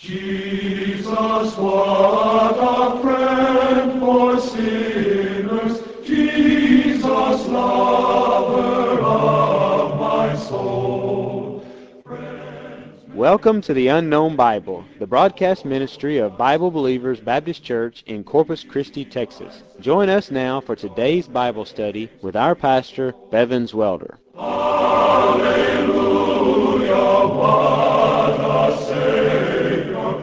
Jesus, what a friend for sinners, Jesus, lover of my soul. Welcome to the Unknown Bible, the broadcast ministry of Bible Believers Baptist Church in Corpus Christi, Texas. Join us now for today's Bible study with our pastor, Bevins Welder. Hallelujah, what a Savior.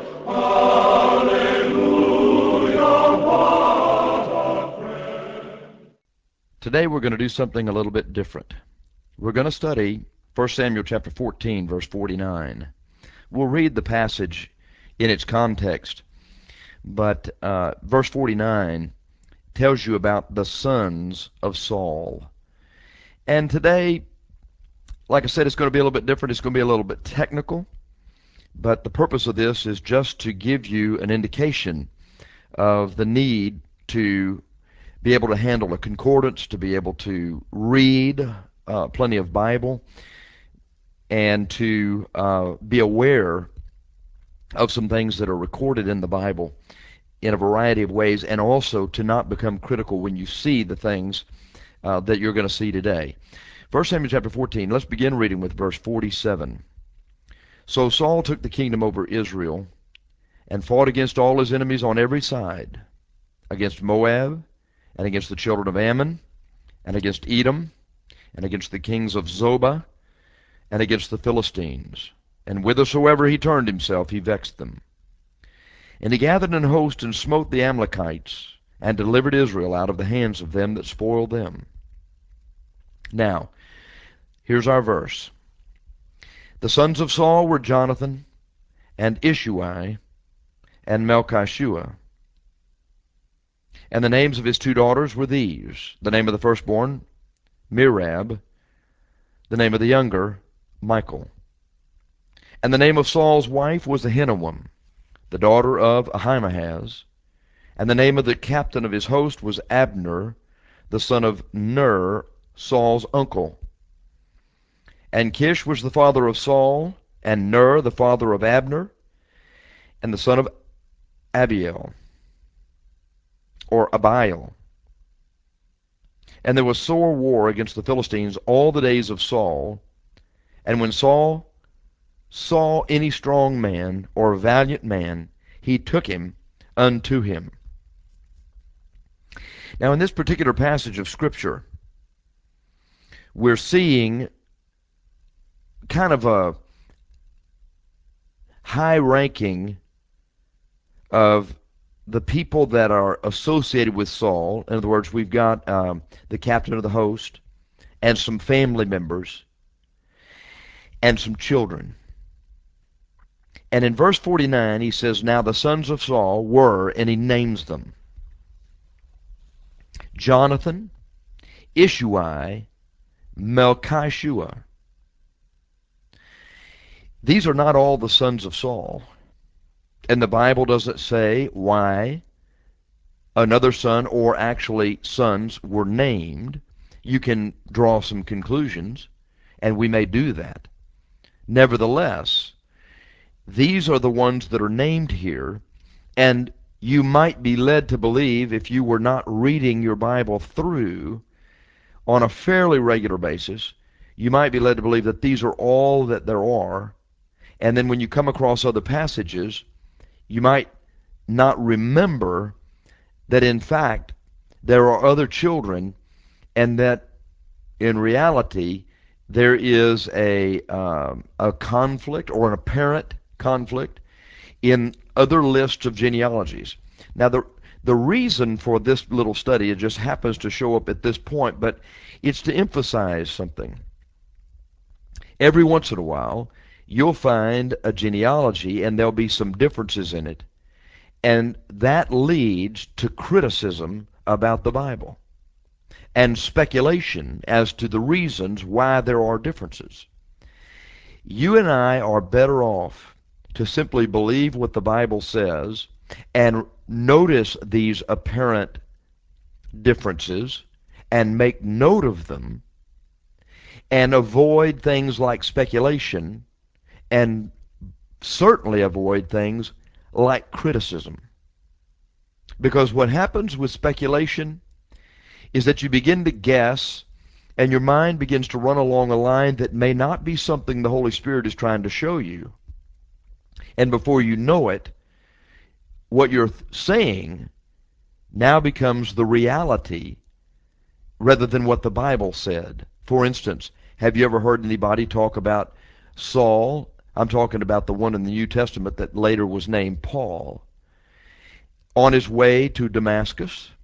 Hallelujah, what a friend. Today we're going to do something a little bit different. We're going to study 1 Samuel chapter 14, verse 49. We'll read the passage in its context, but verse 49 tells you about the sons of Saul. And today, like I said, it's going to be a little bit different. It's going to be a little bit technical, but the purpose of this is just to give you an indication of the need to be able to handle a concordance, to be able to read plenty of Bible, and to be aware of some things that are recorded in the Bible in a variety of ways, and also to not become critical when you see the things that you're going to see today. 1 Samuel chapter 14, let's begin reading with verse 47. So Saul took the kingdom over Israel and fought against all his enemies on every side, against Moab, and against the children of Ammon, and against Edom, and against the kings of Zobah, and against the Philistines. And whithersoever he turned himself, he vexed them. And he gathered an host and smote the Amalekites, and delivered Israel out of the hands of them that spoiled them. Now, here's our verse. The sons of Saul were Jonathan, and Ishui, and Melchishua. And the names of his two daughters were these: the name of the firstborn, Merab; the name of the younger, Michal. And the name of Saul's wife was Ahinoam, the daughter of Ahimaaz. And the name of the captain of his host was Abner, the son of Ner, Saul's uncle. And Kish was the father of Saul, and Ner the father of Abner, and the son of Abiel, or Abiel. And there was sore war against the Philistines all the days of Saul. And when Saul saw any strong man or valiant man, he took him unto him. Now, in this particular passage of Scripture, we're seeing kind of a high ranking of the people that are associated with Saul. In other words, we've got the captain of the host, and some family members, and some children. And in verse 49, he says, Now the sons of Saul were, and he names them: Jonathan, Ishui, Melchishua. These are not all the sons of Saul. And the Bible doesn't say why another son, or actually sons, were named. You can draw some conclusions, and we may do that. Nevertheless, these are the ones that are named here, and you might be led to believe, if you were not reading your Bible through on a fairly regular basis, you might be led to believe that these are all that there are. And then when you come across other passages, you might not remember that in fact there are other children, and that in reality there is a conflict, or an apparent conflict, in other lists of genealogies. Now, the reason for this little study, it just happens to show up at this point, but it's to emphasize something. Every once in a while, you'll find a genealogy, and there'll be some differences in it, and that leads to criticism about the Bible and speculation as to the reasons why there are differences. You and I are better off to simply believe what the Bible says and notice these apparent differences and make note of them, and avoid things like speculation, and certainly avoid things like criticism. Because what happens with speculation is that you begin to guess and your mind begins to run along a line that may not be something the Holy Spirit is trying to show you. And before you know it, what you're saying now becomes the reality rather than what the Bible said. For instance, have you ever heard anybody talk about Saul? I'm talking about the one in the New Testament that later was named Paul. On his way to Damascus?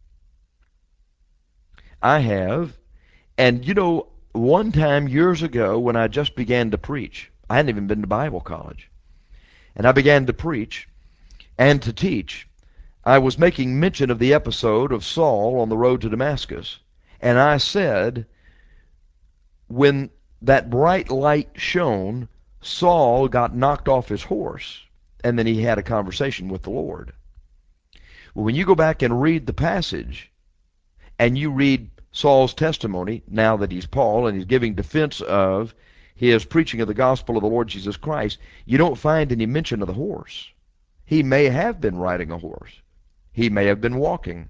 I have. And you know, one time years ago when I just began to preach, I hadn't even been to Bible college, and I began to preach and to teach, I was making mention of the episode of Saul on the road to Damascus. And I said, when that bright light shone, Saul got knocked off his horse, and then he had a conversation with the Lord. Well, when you go back and read the passage, and you read Saul's testimony, now that he's Paul, and he's giving defense of his preaching of the gospel of the Lord Jesus Christ, you don't find any mention of the horse. He may have been riding a horse. He may have been walking.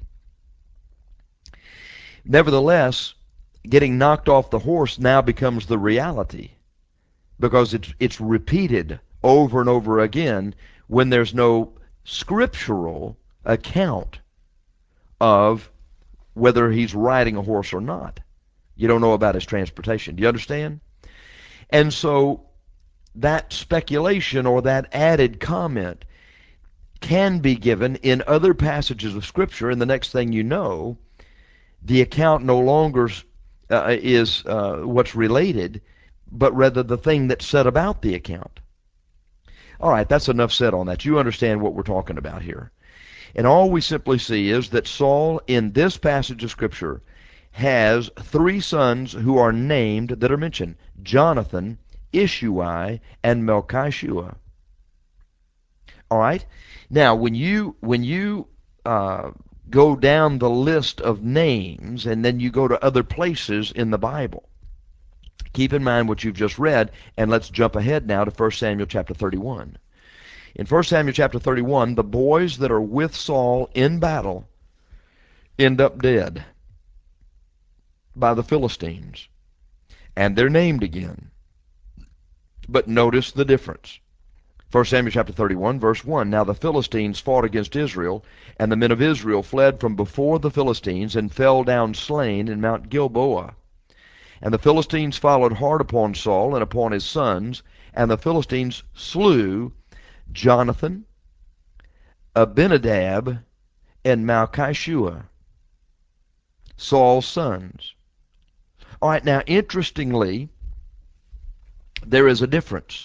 Nevertheless, getting knocked off the horse now becomes the reality because it's repeated over and over again when there's no scriptural account of whether he's riding a horse or not. You don't know about his transportation. Do you understand? And so that speculation or that added comment can be given in other passages of Scripture, and the next thing you know, the account no longer is what's related, but rather the thing that's said about the account. All right, that's enough said on that. You understand what we're talking about here. And all we simply see is that Saul, in this passage of Scripture, has three sons who are named that are mentioned: Jonathan, Ishui, and Melchishua. All right? Now, when you go down the list of names and then you go to other places in the Bible, keep in mind what you've just read, and let's jump ahead now to 1 Samuel chapter 31. In 1 Samuel chapter 31, the boys that are with Saul in battle end up dead by the Philistines, and they're named again. But notice the difference. 1 Samuel chapter 31, verse 1. Now the Philistines fought against Israel, and the men of Israel fled from before the Philistines and fell down slain in Mount Gilboa. And the Philistines followed hard upon Saul and upon his sons, and the Philistines slew Jonathan, Abinadab, and Malchishua, Saul's sons. All right, now interestingly, there is a difference.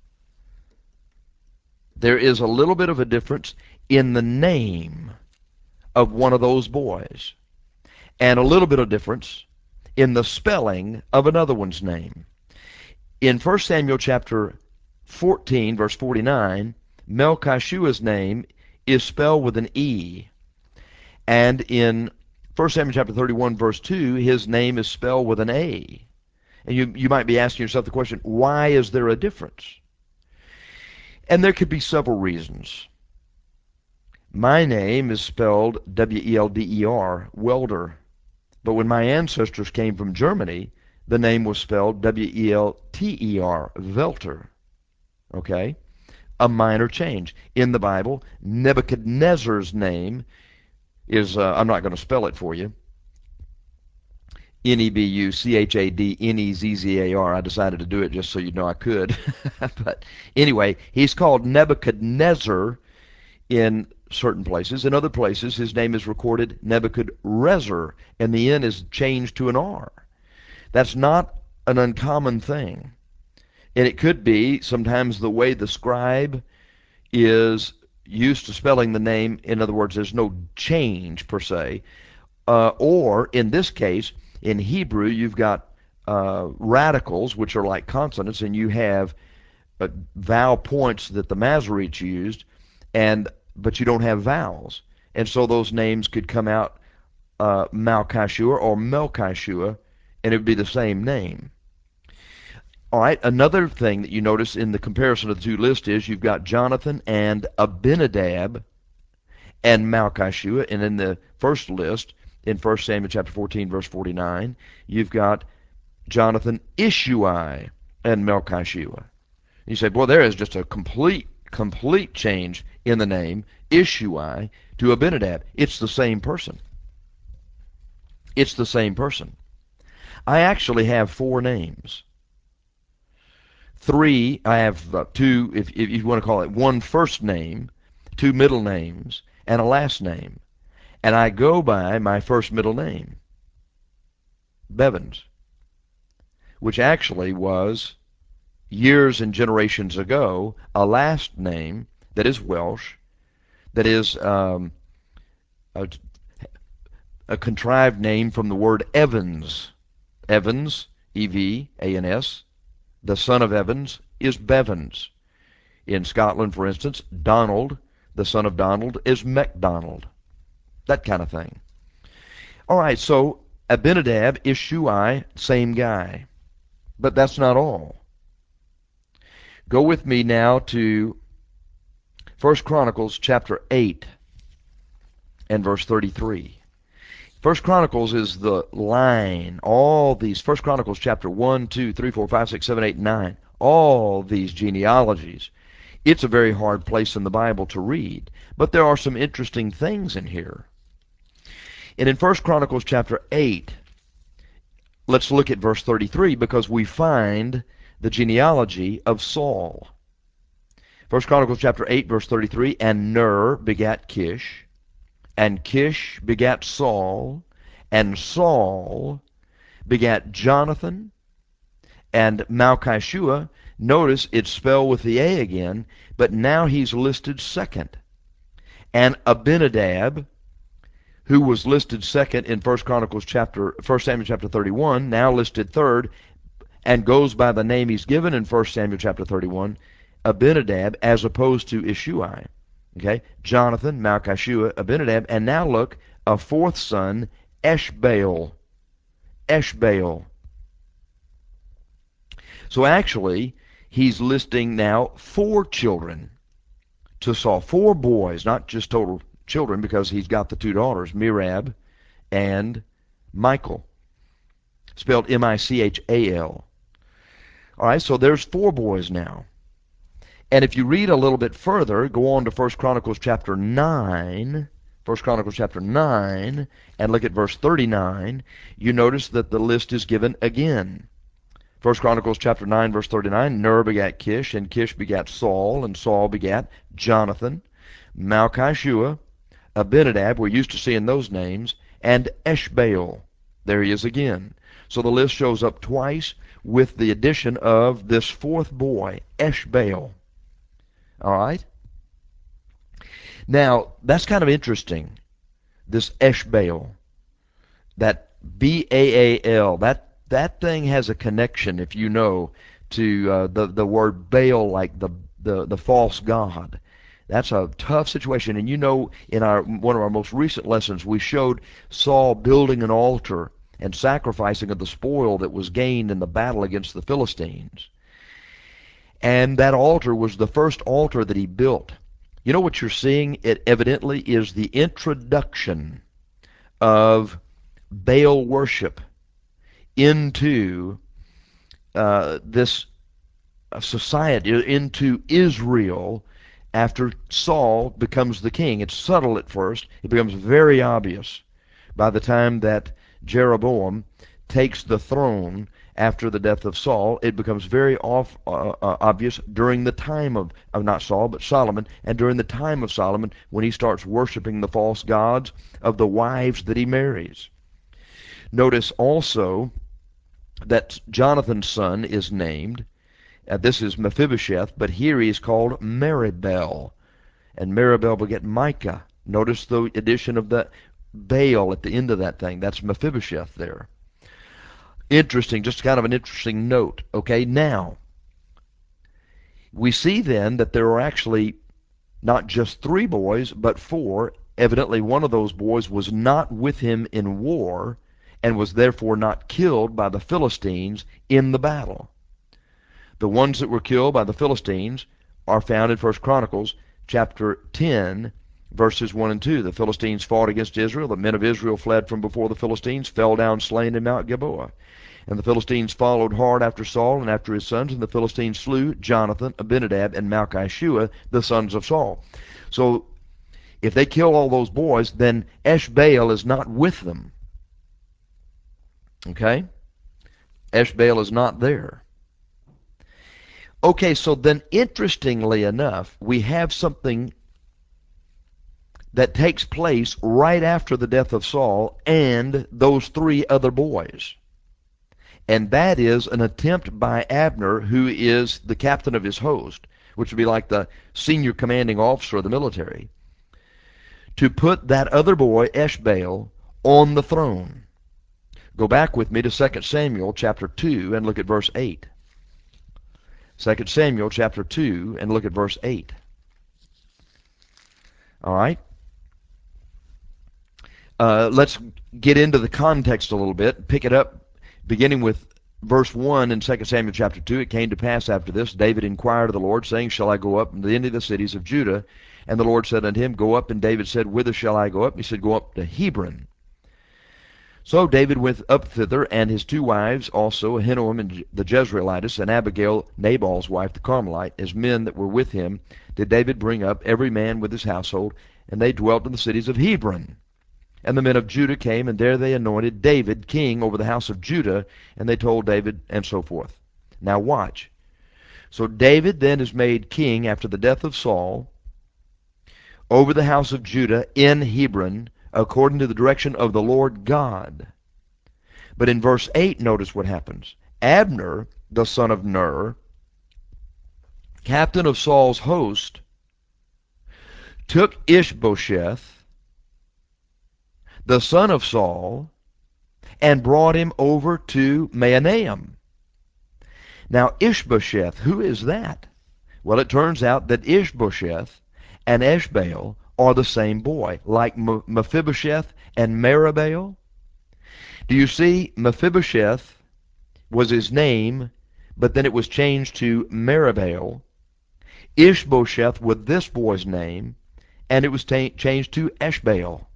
There is a little bit of a difference in the name of one of those boys, and a little bit of difference in the spelling of another one's name. In 1 Samuel chapter 14, verse 49, Melchishua's name is spelled with an E. And in 1 Samuel chapter 31, verse 2, his name is spelled with an A. And you might be asking yourself the question, why is there a difference? And there could be several reasons. My name is spelled W-E-L-D-E-R, Welder. But when my ancestors came from Germany, the name was spelled W-E-L-T-E-R, Welter. Okay? A minor change. In the Bible, Nebuchadnezzar's name is, I'm not going to spell it for you, Nebuchadnezzar. I decided to do it just so you know I could. But anyway, he's called Nebuchadnezzar in certain places. In other places, his name is recorded Nebuchadrezzar, and the N is changed to an R. That's not an uncommon thing. And it could be sometimes the way the scribe is used to spelling the name. In other words, there's no change per se. Or in this case, in Hebrew, you've got radicals, which are like consonants, and you have vowel points that the Masoretes used, but you don't have vowels. And so those names could come out Malchishua or Melchishua, and it would be the same name. All right, another thing that you notice in the comparison of the two lists is you've got Jonathan and Abinadab and Malchishua, and in the first list, in 1 Samuel chapter 14, verse 49, you've got Jonathan, Ishui, and Malchishua. You say, boy, there is just a complete change in the name, Ishui, to Abinadab. It's the same person. It's the same person. I actually have four names. Three, I have two, if you want to call it, one first name, two middle names, and a last name. And I go by my first middle name, Bevins, which actually was, years and generations ago, a last name that is Welsh, that is a, a contrived name from the word Evans. Evans, E-V-A-N-S, the son of Evans, is Bevins. In Scotland, for instance, Donald, the son of Donald, is MacDonald. That kind of thing. All right, so Abinadab, Ishui, same guy. But that's not all. Go with me now to 1 Chronicles chapter 8 and verse 33. First Chronicles is the line. All these, First Chronicles chapter 1, 2, 3, 4, 5, 6, 7, 8, 9, all these genealogies. It's a very hard place in the Bible to read, but there are some interesting things in here. And in First Chronicles chapter 8, let's look at verse 33 because we find the genealogy of Saul. First Chronicles chapter 8, verse 33, and Ner begat Kish, and Kish begat Saul, and Saul begat Jonathan, and Malchishua. Notice it's spelled with the A again, but now he's listed second. And Abinadab, who was listed second in 1 Samuel chapter 31, now listed third, and goes by the name he's given in 1 Samuel chapter 31, Abinadab, as opposed to Ishui. Okay, Jonathan, Malchishua, Abinadab, and now look, a fourth son, Eshbaal. Eshbaal. So actually, he's listing now four children to Saul. Four boys, not just total children, because he's got the two daughters, Merab and Michal, spelled M-I-C-H-A-L. All right, so there's four boys now. And if you read a little bit further, go on to 1 Chronicles chapter 9, 1 Chronicles chapter 9, and look at verse 39, you notice that the list is given again. 1 Chronicles chapter 9, verse 39, Ner begat Kish, and Kish begat Saul, and Saul begat Jonathan, Malchishua, Abinadab, we're used to seeing those names, and Eshbaal. There he is again. So the list shows up twice with the addition of this fourth boy, Eshbaal. All right? Now, that's kind of interesting, this Eshbaal. That B-A-A-L, that thing has a connection, if you know, to the word Baal, like the false god. That's a tough situation. And you know, in one of our most recent lessons, we showed Saul building an altar and sacrificing of the spoil that was gained in the battle against the Philistines. And that altar was the first altar that he built. You know what you're seeing? It evidently is the introduction of Baal worship into this society, into Israel, after Saul becomes the king. It's subtle at first. It becomes very obvious by the time that Jeroboam takes the throne after the death of Saul. It becomes very obvious during the time of not Saul, but Solomon, and during the time of Solomon when he starts worshiping the false gods of the wives that he marries. Notice also that Jonathan's son is named. This is Mephibosheth, but here he is called Meribel. And Meribel beget Micah. Notice the addition of the Baal at the end of that thing. That's Mephibosheth there. Interesting, just kind of an interesting note. Okay, now, we see then that there are actually not just three boys, but four. Evidently, one of those boys was not with him in war and was therefore not killed by the Philistines in the battle. The ones that were killed by the Philistines are found in 1 Chronicles chapter 10, verses 1 and 2. The Philistines fought against Israel. The men of Israel fled from before the Philistines, fell down slain in Mount Gilboa. And the Philistines followed hard after Saul and after his sons, and the Philistines slew Jonathan, Abinadab, and Malchishua, the sons of Saul. So if they kill all those boys, then Eshbaal is not with them. Okay? Eshbaal is not there. Okay, so then interestingly enough, we have something that takes place right after the death of Saul and those three other boys. And that is an attempt by Abner, who is the captain of his host, which would be like the senior commanding officer of the military, to put that other boy, Eshbaal, on the throne. Go back with me to 2 Samuel chapter 2 and look at verse 8. 2 Samuel chapter 2 and look at verse 8. All right? Let's get into the context a little bit, pick it up beginning with verse 1 in 2 Samuel chapter 2. It came to pass after this, David inquired of the Lord, saying, Shall I go up into any of the cities of Judah? And the Lord said unto him, Go up. And David said, Whither shall I go up? And he said, Go up to Hebron. So David went up thither, and his two wives also, Ahinoam and the Jezreelitess, and Abigail, Nabal's wife, the Carmelite, as men that were with him, did David bring up, every man with his household, and they dwelt in the cities of Hebron. And the men of Judah came, and there they anointed David king over the house of Judah, and they told David, and so forth. Now watch. So David then is made king after the death of Saul over the house of Judah in Hebron, according to the direction of the Lord God. But in verse 8, notice what happens. Abner, the son of Ner, captain of Saul's host, took Ishbosheth, the son of Saul, and brought him over to Mahanaim. Now Ishbosheth, who is that? Well, it turns out that Ishbosheth and Eshbaal are the same boy, like Mephibosheth and Meribbaal. Do you see? Mephibosheth was his name, but then it was changed to Meribbaal. Ishbosheth was this boy's name, and it was changed to Eshbaal.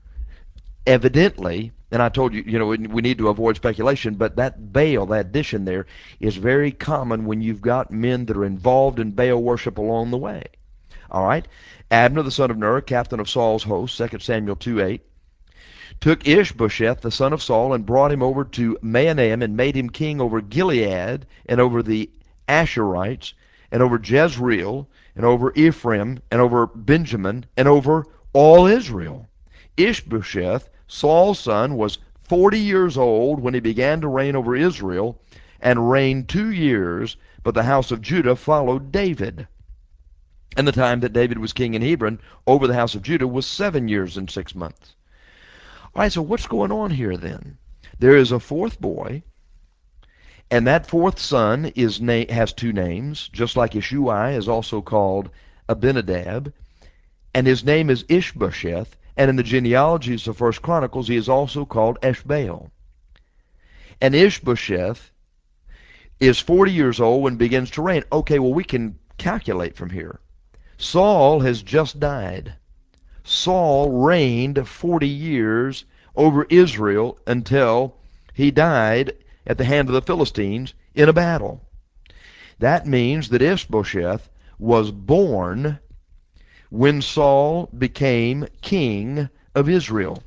Evidently, and I told you, we need to avoid speculation, but that Baal, that addition there, is very common when you've got men that are involved in Baal worship along the way. All right? Abner, the son of Ner, captain of Saul's host, 2 Samuel 2:8, took Ishbosheth, the son of Saul, and brought him over to Mahanaim, and made him king over Gilead, and over the Asherites, and over Jezreel, and over Ephraim, and over Benjamin, and over all Israel. Ishbosheth, Saul's son, was 40 years old when he began to reign over Israel, and reigned 2 years, but the house of Judah followed David. And the time that David was king in Hebron over the house of Judah was 7 years and 6 months. All right, so what's going on here then? There is a fourth boy, and that fourth son has two names, just like Ishuai is also called Abinadab, and his name is Ishbosheth, and in the genealogies of 1 Chronicles he is also called Eshbaal. And Ishbosheth is 40 years old when he begins to reign. Okay, well, we can calculate from here. Saul has just died. Saul reigned 40 years over Israel until he died at the hand of the Philistines in a battle. That means that Ishbosheth was born when Saul became king of Israel.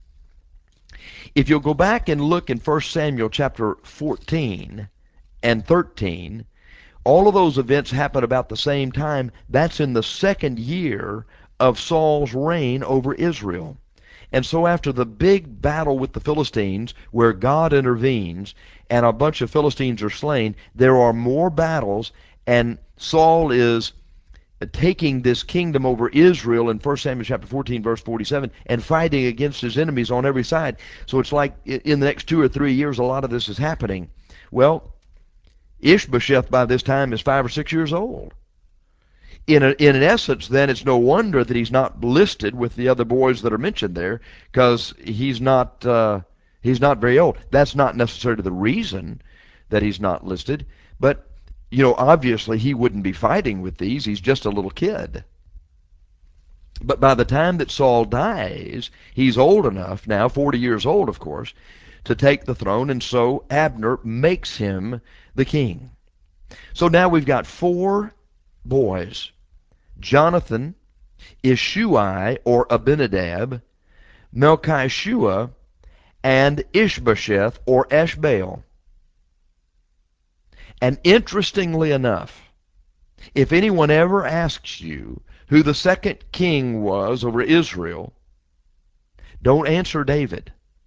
If you'll go back and look in 1 Samuel chapter 14 and 13, all of those events happen about the same time. That's in the second year of Saul's reign over Israel. And so after the big battle with the Philistines, where God intervenes and a bunch of Philistines are slain, there are more battles, and Saul is taking this kingdom over Israel in 1 Samuel chapter 14 verse 47 and fighting against his enemies on every side. So it's like in the next 2 or 3 years a lot of this is happening. Well, Ishbosheth by this time is 5 or 6 years old. In an essence, then, it's no wonder that he's not listed with the other boys that are mentioned there, because he's not very old. That's not necessarily the reason that he's not listed, but Obviously he wouldn't be fighting with these. He's just a little kid. But by the time that Saul dies, he's old enough now, 40 years old, of course, to take the throne, and so Abner makes him the king. So now we've got 4 boys: Jonathan, Ishui or Abinadab, Melchishua, and Ishbosheth or Eshbaal. And interestingly enough, if anyone ever asks you who the second king was over Israel, don't answer David.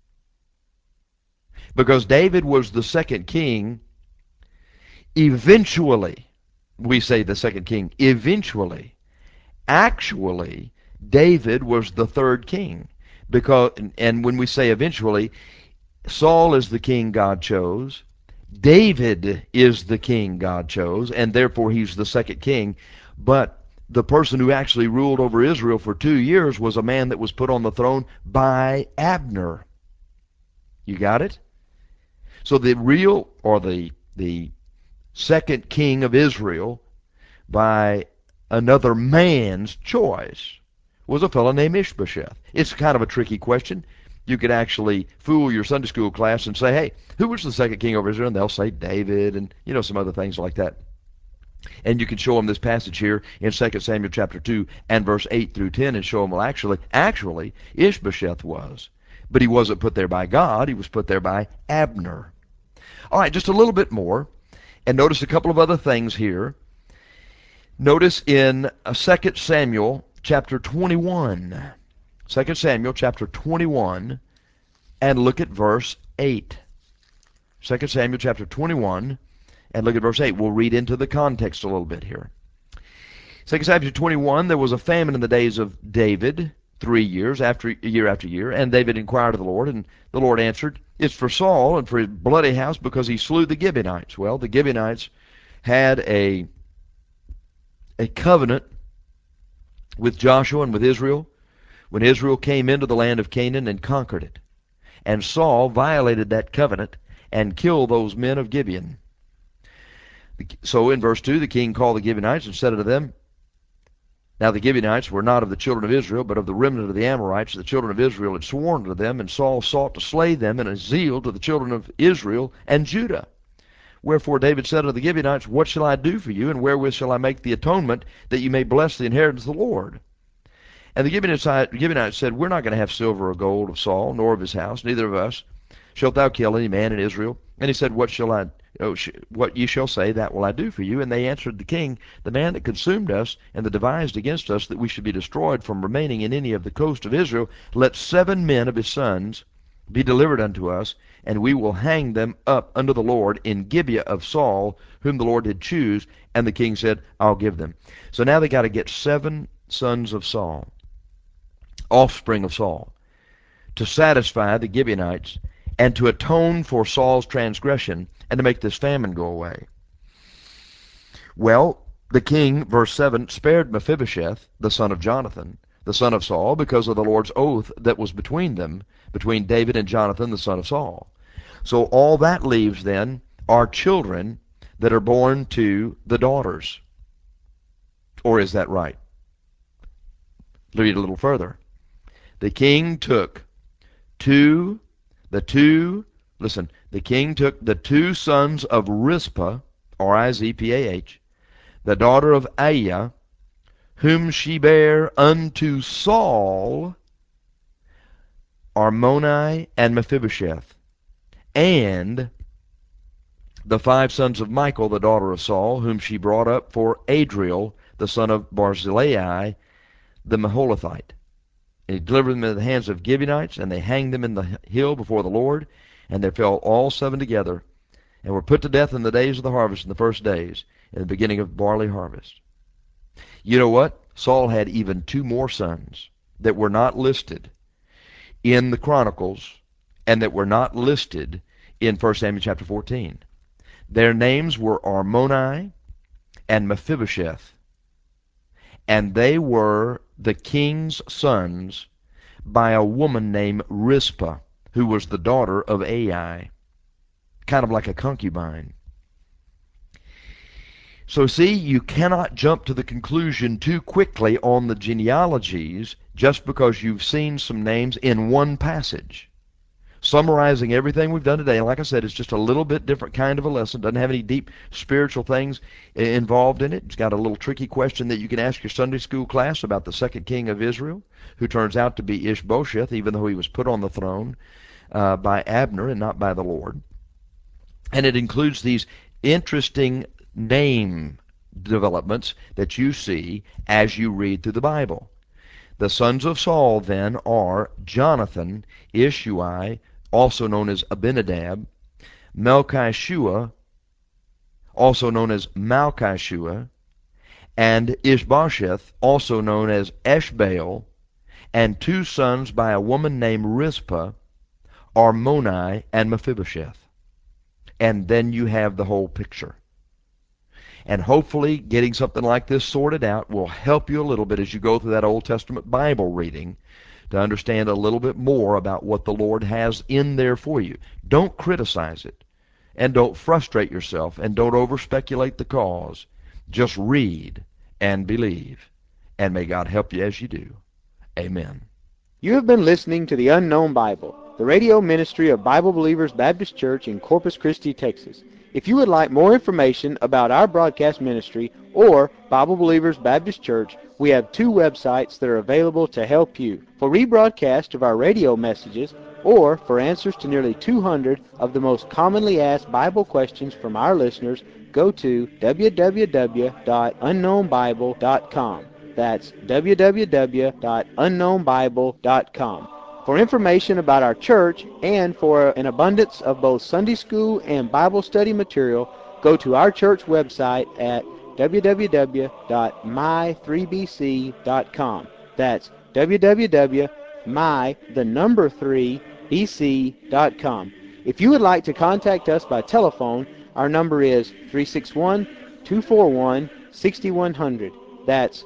Because David was the second king eventually. We say the second king eventually. Actually, David was the third king. And when we say eventually, Saul is the king God chose. David is the king God chose, and therefore he's the second king. But the person who actually ruled over Israel for 2 years was a man that was put on the throne by Abner. You got it? So the real, or the second king of Israel by another man's choice was a fellow named Ishbosheth. It's kind of a tricky question. You could actually fool your Sunday school class and say, hey, who was the second king over Israel? And they'll say David, and some other things like that. And you can show them this passage here in 2 Samuel chapter 2 and verse 8 through 10 and show them, well, actually, Ishbosheth was. But he wasn't put there by God. He was put there by Abner. All right, just a little bit more. And notice a couple of other things here. Notice in 2 Samuel chapter 21. 2 Samuel chapter 21, and look at verse 8. 2 Samuel chapter 21, and look at verse 8. We'll read into the context a little bit here. 2 Samuel 21, there was a famine in the days of David, 3 years, year after year, and David inquired of the Lord, and the Lord answered, it's for Saul and for his bloody house, because he slew the Gibeonites. Well, the Gibeonites had a covenant with Joshua and with Israel when Israel came into the land of Canaan and conquered it. And Saul violated that covenant and killed those men of Gibeon. So in verse 2, the king called the Gibeonites and said unto them, now the Gibeonites were not of the children of Israel, but of the remnant of the Amorites. The children of Israel had sworn to them, and Saul sought to slay them in a zeal to the children of Israel and Judah. Wherefore David said unto the Gibeonites, what shall I do for you, and wherewith shall I make the atonement, that you may bless the inheritance of the Lord? And the Gibeonites said, we're not going to have silver or gold of Saul, nor of his house, neither of us. Shalt thou kill any man in Israel? And he said, what ye shall say, that will I do for you. And they answered the king, the man that consumed us, and that devised against us that we should be destroyed from remaining in any of the coast of Israel, let 7 men of his sons be delivered unto us, and we will hang them up unto the Lord in Gibeah of Saul, whom the Lord did choose. And the king said, I'll give them. So now they got to get 7 sons of Saul, offspring of Saul, to satisfy the Gibeonites and to atone for Saul's transgression and to make this famine go away. Well, the king, verse 7, spared Mephibosheth, the son of Jonathan, the son of Saul, because of the Lord's oath that was between them, between David and Jonathan, the son of Saul. So all that leaves then are children that are born to the daughters. Or is that right? Read a little further. The king took the king took the 2 sons of Rizpah, R-I-Z-P-A-H, the daughter of Aiah, whom she bare unto Saul, Armoni and Mephibosheth, and the 5 sons of Michal, the daughter of Saul, whom she brought up for Adriel, the son of Barzillai, the Maholathite. And he delivered them into the hands of Gibeonites, and they hanged them in the hill before the Lord. And there fell all 7 together, and were put to death in the days of the harvest, in the first days, in the beginning of barley harvest. You know what? Saul had even 2 more sons that were not listed in the Chronicles, and that were not listed in 1 Samuel chapter 14. Their names were Armoni and Mephibosheth, and they were the king's sons by a woman named Rizpah, who was the daughter of Ai, kind of like a concubine. So see, you cannot jump to the conclusion too quickly on the genealogies just because you've seen some names in one passage. Summarizing everything we've done today, and like I said, it's just a little bit different kind of a lesson. Doesn't have any deep spiritual things involved in it. It's got a little tricky question that you can ask your Sunday school class about the second king of Israel, who turns out to be Ishbosheth, even though he was put on the throne by Abner and not by the Lord. And it includes these interesting name developments that you see as you read through the Bible. The sons of Saul then are Jonathan, Ishui, also known as Abinadab, Melchishua, also known as Malchishua, and Ishbosheth, also known as Eshbaal, and two sons by a woman named Rizpah, Armoni and Mephibosheth. And then you have the whole picture. And hopefully getting something like this sorted out will help you a little bit as you go through that Old Testament Bible reading to understand a little bit more about what the Lord has in there for you. Don't criticize it, and don't frustrate yourself, and don't over-speculate the cause. Just read and believe, and may God help you as you do. Amen. You have been listening to the Unknown Bible, the radio ministry of Bible Believers Baptist Church in Corpus Christi, Texas. If you would like more information about our broadcast ministry or Bible Believers Baptist Church, we have two websites that are available to help you. For rebroadcast of our radio messages or for answers to nearly 200 of the most commonly asked Bible questions from our listeners, go to www.unknownbible.com. That's www.unknownbible.com. For information about our church and for an abundance of both Sunday school and Bible study material, go to our church website at www.my3bc.com. That's www.my3bc.com. If you would like to contact us by telephone, our number is 361-241-6100. That's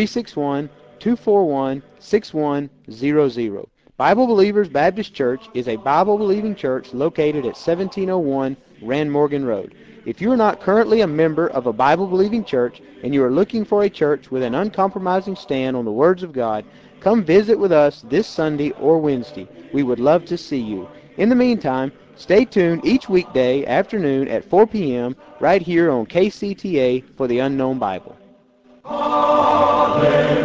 361-241-6100. Bible Believers Baptist Church is a Bible-believing church located at 1701 Rand Morgan Road. If you are not currently a member of a Bible-believing church and you are looking for a church with an uncompromising stand on the words of God, come visit with us this Sunday or Wednesday. We would love to see you. In the meantime, stay tuned each weekday afternoon at 4 p.m. right here on KCTA for the Unknown Bible. Hallelujah.